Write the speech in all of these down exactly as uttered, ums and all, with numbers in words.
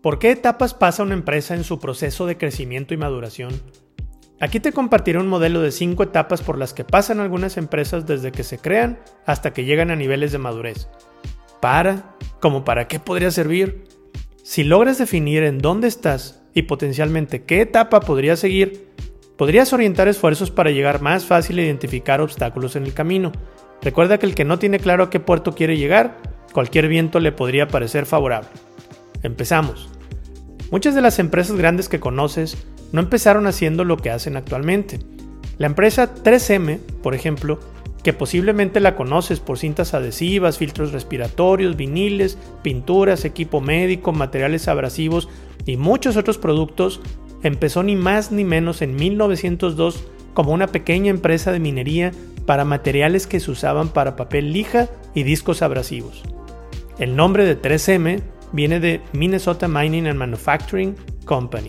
¿Por qué etapas pasa una empresa en su proceso de crecimiento y maduración? Aquí te compartiré un modelo de cinco etapas por las que pasan algunas empresas desde que se crean hasta que llegan a niveles de madurez. ¿Para? ¿Cómo para qué podría servir? Si logras definir en dónde estás y potencialmente qué etapa podrías seguir, podrías orientar esfuerzos para llegar más fácil a identificar obstáculos en el camino. Recuerda que el que no tiene claro a qué puerto quiere llegar, cualquier viento le podría parecer favorable. Empezamos. Muchas de las empresas grandes que conoces no empezaron haciendo lo que hacen actualmente. La empresa tres eme, por ejemplo, que posiblemente la conoces por cintas adhesivas, filtros respiratorios, viniles, pinturas, equipo médico, materiales abrasivos y muchos otros productos, empezó ni más ni menos en mil novecientos dos como una pequeña empresa de minería para materiales que se usaban para papel lija y discos abrasivos. El nombre de tres eme viene de Minnesota Mining and Manufacturing Company.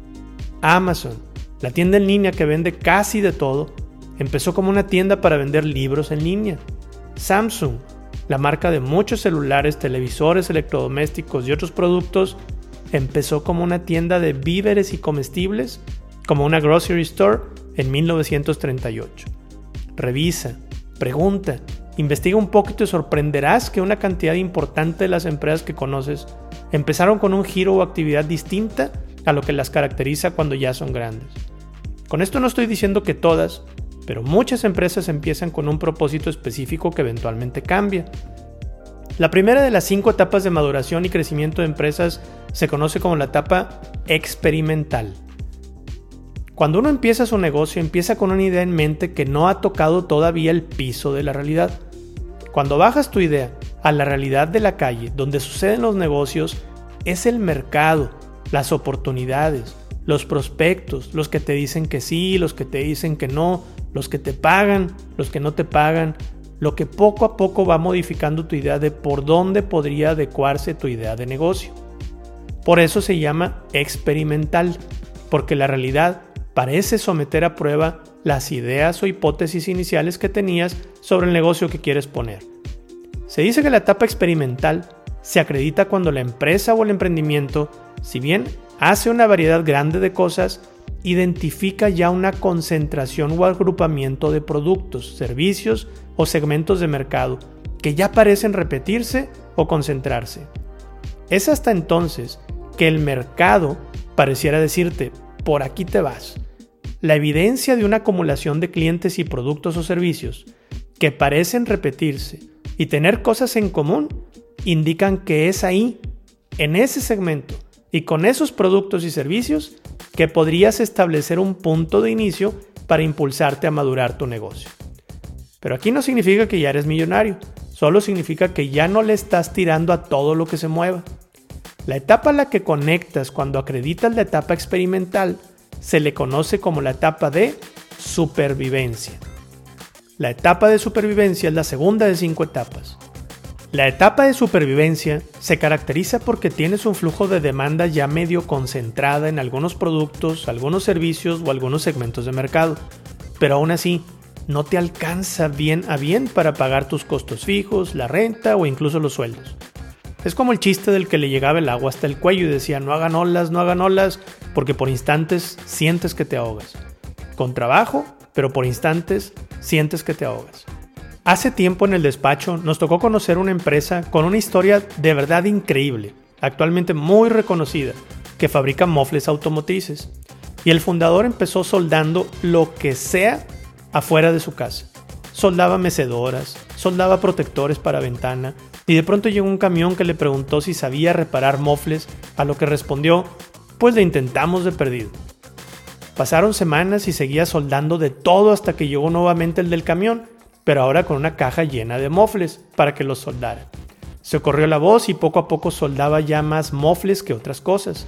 Amazon, la tienda en línea que vende casi de todo, empezó como una tienda para vender libros en línea. Samsung, la marca de muchos celulares, televisores, electrodomésticos y otros productos, empezó como una tienda de víveres y comestibles, como una grocery store en mil novecientos treinta y ocho. Revisa, pregunta, investiga un poco y te sorprenderás que una cantidad importante de las empresas que conoces empezaron con un giro o actividad distinta a lo que las caracteriza cuando ya son grandes. Con esto no estoy diciendo que todas, pero muchas empresas empiezan con un propósito específico que eventualmente cambia. La primera de las cinco etapas de maduración y crecimiento de empresas se conoce como la etapa experimental. Cuando uno empieza su negocio, empieza con una idea en mente que no ha tocado todavía el piso de la realidad. Cuando bajas tu idea a la realidad de la calle, donde suceden los negocios, es el mercado, las oportunidades, los prospectos, los que te dicen que sí, los que te dicen que no, los que te pagan, los que no te pagan, lo que poco a poco va modificando tu idea de por dónde podría adecuarse tu idea de negocio. Por eso se llama experimental, porque la realidad parece someter a prueba las ideas o hipótesis iniciales que tenías sobre el negocio que quieres poner. Se dice que la etapa experimental se acredita cuando la empresa o el emprendimiento, si bien hace una variedad grande de cosas, identifica ya una concentración o agrupamiento de productos, servicios o segmentos de mercado que ya parecen repetirse o concentrarse. Es hasta entonces que el mercado pareciera decirte, por aquí te vas. La evidencia de una acumulación de clientes y productos o servicios que parecen repetirse y tener cosas en común indican que es ahí, en ese segmento y con esos productos y servicios, que podrías establecer un punto de inicio para impulsarte a madurar tu negocio. Pero aquí no significa que ya eres millonario, solo significa que ya no le estás tirando a todo lo que se mueva. La etapa a la que conectas cuando acreditas la etapa experimental se le conoce como la etapa de supervivencia. La etapa de supervivencia es la segunda de cinco etapas. La etapa de supervivencia se caracteriza porque tienes un flujo de demanda ya medio concentrada en algunos productos, algunos servicios o algunos segmentos de mercado, pero aún así no te alcanza bien a bien para pagar tus costos fijos, la renta o incluso los sueldos. Es como el chiste del que le llegaba el agua hasta el cuello y decía no hagan olas, no hagan olas, porque por instantes sientes que te ahogas. Con trabajo, pero por instantes sientes que te ahogas. Hace tiempo en el despacho nos tocó conocer una empresa con una historia de verdad increíble, actualmente muy reconocida, que fabrica mofles automotrices. Y el fundador empezó soldando lo que sea afuera de su casa. Soldaba mecedoras, soldaba protectores para ventana, y de pronto llegó un camión que le preguntó si sabía reparar mofles, a lo que respondió, pues le intentamos de perdido. Pasaron semanas y seguía soldando de todo hasta que llegó nuevamente el del camión, pero ahora con una caja llena de mofles para que los soldara. Se corrió la voz y poco a poco soldaba ya más mofles que otras cosas.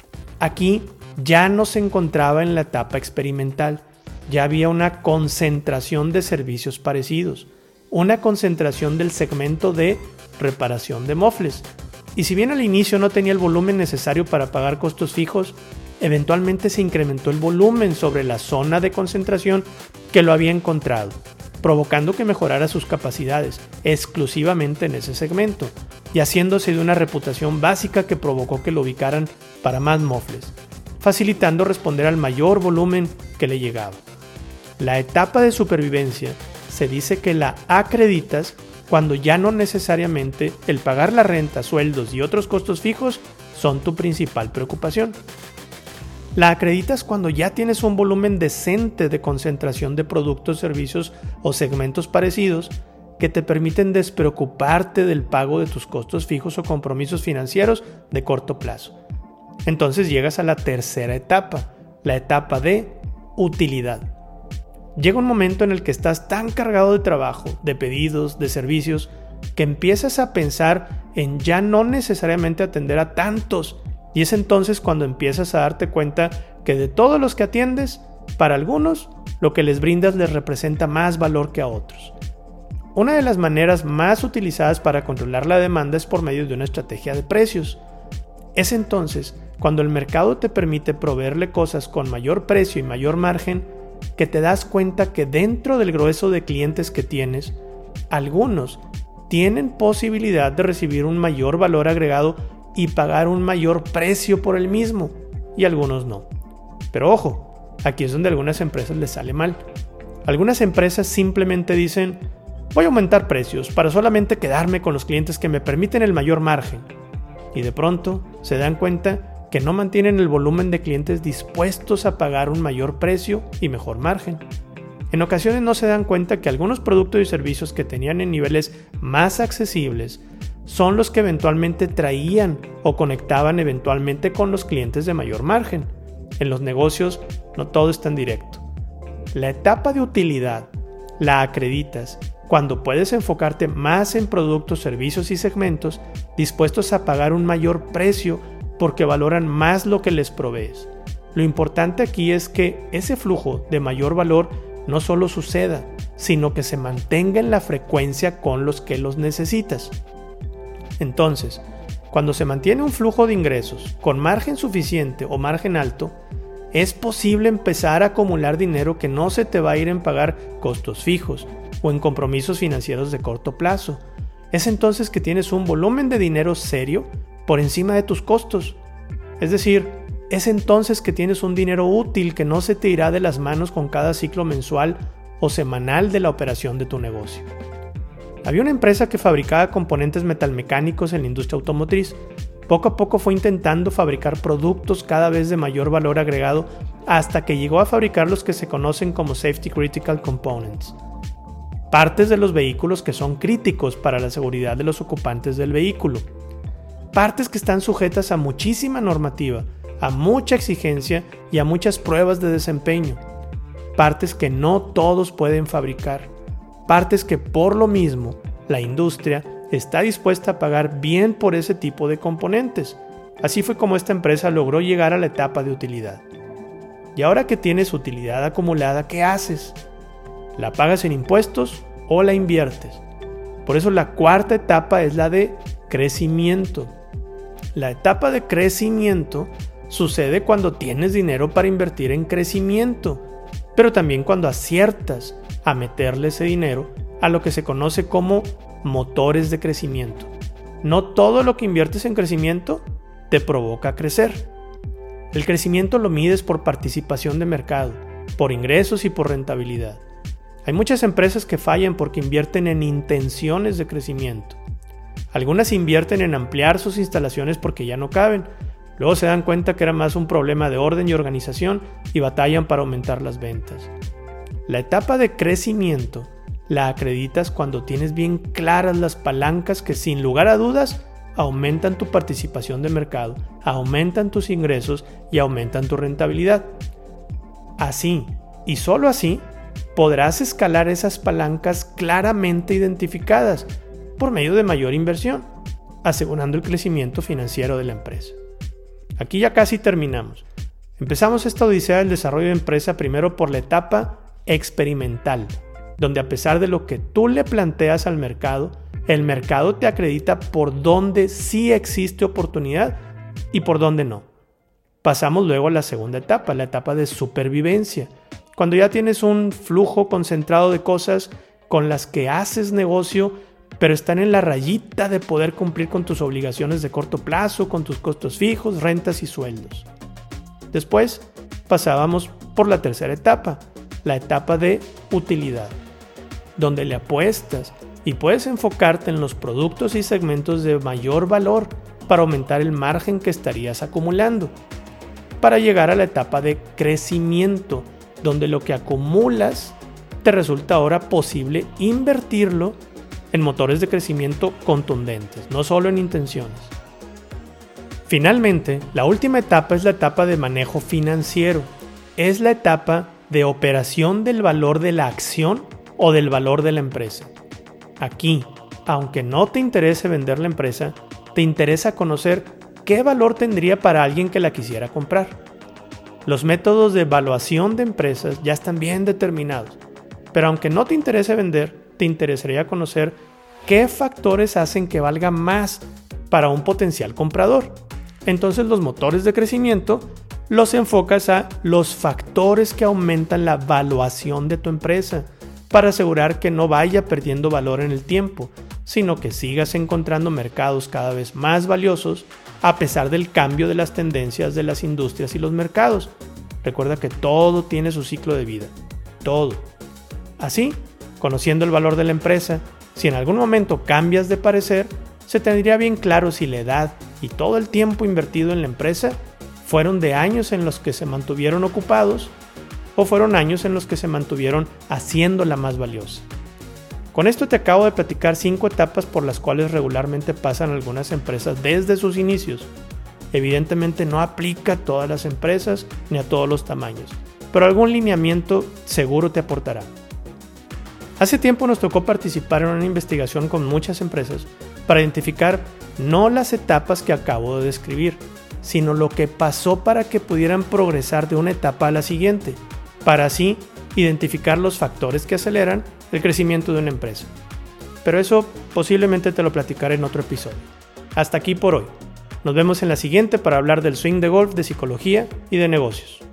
Aquí ya no se encontraba en la etapa experimental, ya había una concentración de servicios parecidos, una concentración del segmento de reparación de mofles. Y si bien al inicio no tenía el volumen necesario para pagar costos fijos, eventualmente se incrementó el volumen sobre la zona de concentración que lo había encontrado, provocando que mejorara sus capacidades exclusivamente en ese segmento. y haciéndose de una reputación básica que provocó que lo ubicaran para más mofles, facilitando responder al mayor volumen que le llegaba. La etapa de supervivencia se dice que la acreditas cuando ya no necesariamente el pagar la renta, sueldos y otros costos fijos son tu principal preocupación. La acreditas cuando ya tienes un volumen decente de concentración de productos, servicios o segmentos parecidos que te permiten despreocuparte del pago de tus costos fijos o compromisos financieros de corto plazo. Entonces llegas a la tercera etapa, la etapa de utilidad. Llega un momento en el que estás tan cargado de trabajo, de pedidos, de servicios, que empiezas a pensar en ya no necesariamente atender a tantos. Y es entonces cuando empiezas a darte cuenta que de todos los que atiendes, para algunos, lo que les brindas les representa más valor que a otros. Una de las maneras más utilizadas para controlar la demanda es por medio de una estrategia de precios. Es entonces cuando el mercado te permite proveerle cosas con mayor precio y mayor margen, que te das cuenta que dentro del grueso de clientes que tienes, algunos tienen posibilidad de recibir un mayor valor agregado y pagar un mayor precio por el mismo, y algunos no. Pero ojo, aquí es donde a algunas empresas les sale mal. Algunas empresas simplemente dicen: voy a aumentar precios para solamente quedarme con los clientes que me permiten el mayor margen. Y de pronto se dan cuenta que no mantienen el volumen de clientes dispuestos a pagar un mayor precio y mejor margen. En ocasiones no se dan cuenta que algunos productos y servicios que tenían en niveles más accesibles son los que eventualmente traían o conectaban eventualmente con los clientes de mayor margen. En los negocios no todo es tan directo. La etapa de utilidad la acreditas cuando puedes enfocarte más en productos, servicios y segmentos dispuestos a pagar un mayor precio porque valoran más lo que les provees. Lo importante aquí es que ese flujo de mayor valor no solo suceda, sino que se mantenga en la frecuencia con los que los necesitas. Entonces, cuando se mantiene un flujo de ingresos con margen suficiente o margen alto, es posible empezar a acumular dinero que no se te va a ir en pagar costos fijos o en compromisos financieros de corto plazo. Es entonces que tienes un volumen de dinero serio por encima de tus costos. Es decir, es entonces que tienes un dinero útil que no se te irá de las manos con cada ciclo mensual o semanal de la operación de tu negocio. Había una empresa que fabricaba componentes metalmecánicos en la industria automotriz. Poco a poco fue intentando fabricar productos cada vez de mayor valor agregado hasta que llegó a fabricar los que se conocen como Safety Critical Components, partes de los vehículos que son críticos para la seguridad de los ocupantes del vehículo. Partes que están sujetas a muchísima normativa, a mucha exigencia y a muchas pruebas de desempeño. Partes que no todos pueden fabricar. Partes que por lo mismo la industria está dispuesta a pagar bien por ese tipo de componentes. Así fue como esta empresa logró llegar a la etapa de utilidad. Y ahora que tienes utilidad acumulada, ¿qué haces? ¿La pagas en impuestos o la inviertes? Por eso la cuarta etapa es la de crecimiento. La etapa de crecimiento sucede cuando tienes dinero para invertir en crecimiento, pero también cuando aciertas a meterle ese dinero a lo que se conoce como motores de crecimiento. No todo lo que inviertes en crecimiento te provoca crecer. El crecimiento lo mides por participación de mercado, por ingresos y por rentabilidad. Hay muchas empresas que fallan porque invierten en intenciones de crecimiento. Algunas invierten en ampliar sus instalaciones porque ya no caben. Luego se dan cuenta que era más un problema de orden y organización y batallan para aumentar las ventas. La etapa de crecimiento la acreditas cuando tienes bien claras las palancas que sin lugar a dudas aumentan tu participación de mercado, aumentan tus ingresos y aumentan tu rentabilidad. Así, y solo así, podrás escalar esas palancas claramente identificadas por medio de mayor inversión, asegurando el crecimiento financiero de la empresa. Aquí ya casi terminamos. Empezamos esta odisea del desarrollo de empresa primero por la etapa experimental, donde a pesar de lo que tú le planteas al mercado, el mercado te acredita por dónde sí existe oportunidad y por dónde no. Pasamos luego a la segunda etapa, la etapa de supervivencia, cuando ya tienes un flujo concentrado de cosas con las que haces negocio, pero están en la rayita de poder cumplir con tus obligaciones de corto plazo, con tus costos fijos, rentas y sueldos. Después pasábamos por la tercera etapa, la etapa de utilidad, donde le apuestas y puedes enfocarte en los productos y segmentos de mayor valor para aumentar el margen que estarías acumulando, para llegar a la etapa de crecimiento, donde lo que acumulas te resulta ahora posible invertirlo en motores de crecimiento contundentes, no solo en intenciones. Finalmente, la última etapa es la etapa de manejo financiero. Es la etapa de operación del valor de la acción o del valor de la empresa. Aquí, aunque no te interese vender la empresa, te interesa conocer qué valor tendría para alguien que la quisiera comprar. Los métodos de evaluación de empresas ya están bien determinados, pero aunque no te interese vender, te interesaría conocer qué factores hacen que valga más para un potencial comprador. Entonces los motores de crecimiento los enfocas a los factores que aumentan la valuación de tu empresa para asegurar que no vaya perdiendo valor en el tiempo, sino que sigas encontrando mercados cada vez más valiosos a pesar del cambio de las tendencias de las industrias y los mercados. Recuerda que todo tiene su ciclo de vida, todo. Así, conociendo el valor de la empresa, si en algún momento cambias de parecer, se tendría bien claro si la edad y todo el tiempo invertido en la empresa fueron de años en los que se mantuvieron ocupados o fueron años en los que se mantuvieron haciéndola más valiosa. Con esto te acabo de platicar cinco etapas por las cuales regularmente pasan algunas empresas desde sus inicios. Evidentemente no aplica a todas las empresas ni a todos los tamaños, pero algún lineamiento seguro te aportará. Hace tiempo nos tocó participar en una investigación con muchas empresas para identificar no las etapas que acabo de describir, sino lo que pasó para que pudieran progresar de una etapa a la siguiente, para así identificar los factores que aceleran el crecimiento de una empresa. Pero eso posiblemente te lo platicaré en otro episodio. Hasta aquí por hoy. Nos vemos en la siguiente para hablar del swing de golf, de psicología y de negocios.